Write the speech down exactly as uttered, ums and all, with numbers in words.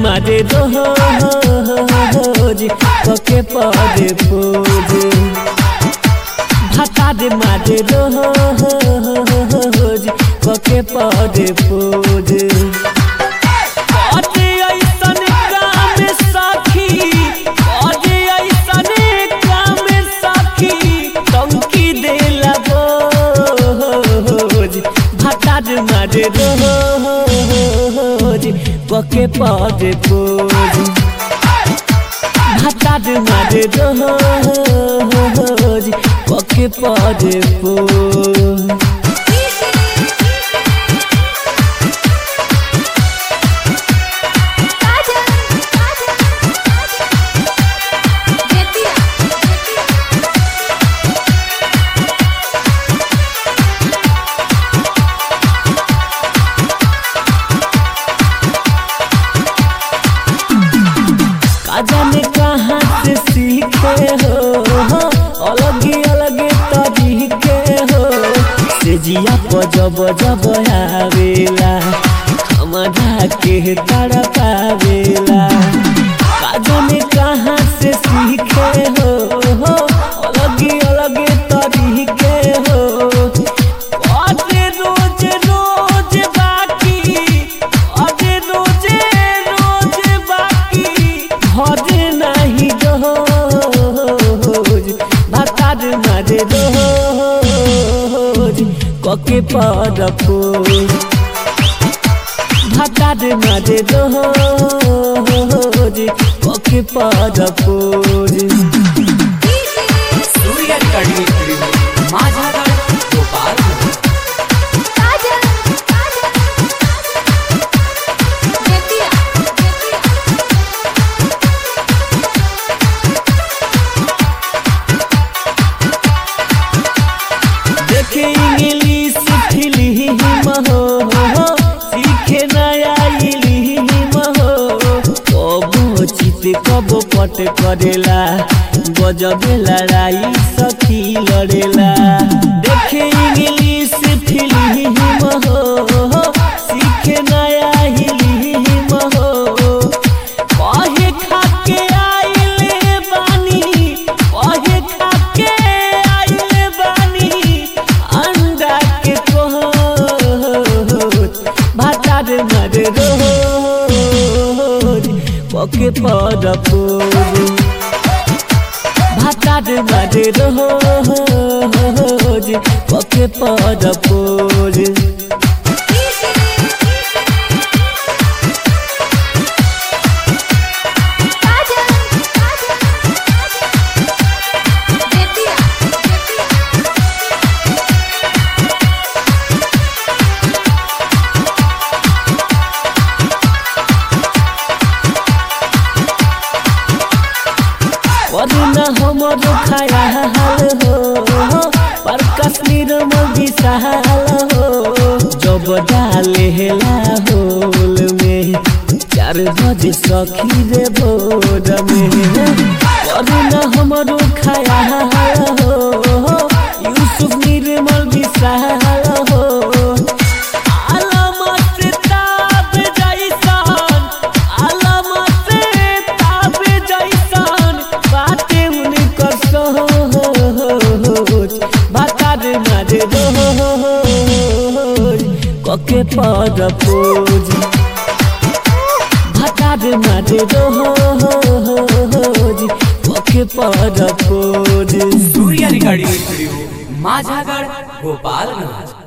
मारे रोज कके पड़े पोज भातार मारे रोज कके पड़े पोज मारे रोज कके पड़े पोज भातार मारे रोज कके पड़े पोज जाने कहाँ से सीखे हो अलग अलग तरीके हो से जिया पर जब जब आवेला हमारा के तारा पावेला जाने कहाँ से सीखे हो अलग अलग तरीके हो अरे रोज रोज बाकी अरे रोज रोज बाकी हरे नहीं रोज भातार मारे रोज कके पड़े पोज भातार मारे रोज कके पड़े pose Surya recording studio Majhagarh Bhopal. English film हो सीखे नया इल्म हो कबो चित कबो पट करेला गजबे लड़ाई सखी लड़ेला देखे इंग्लिश फिल्म हो सीखे नया इल्म हो कहे खाके आइले बानी कहे खाके आइले बानी अंडा के कोच भातार मारे रोज कके पड़े पोज भातार मारे रोज कके पड़े पोज वरना हमरो ख्याल हो पर कश्मीर में विशाल हो जब डाले हेला होल में चार बजे सखी रे भोर में वरना हमरो ख्याल हो यूसुफ निर्मल विशाल हो मारे रोज कके पड़े पोज भातार मारे रोज कके पड़े pose. Surya recording studio Majhagarh Bhopal.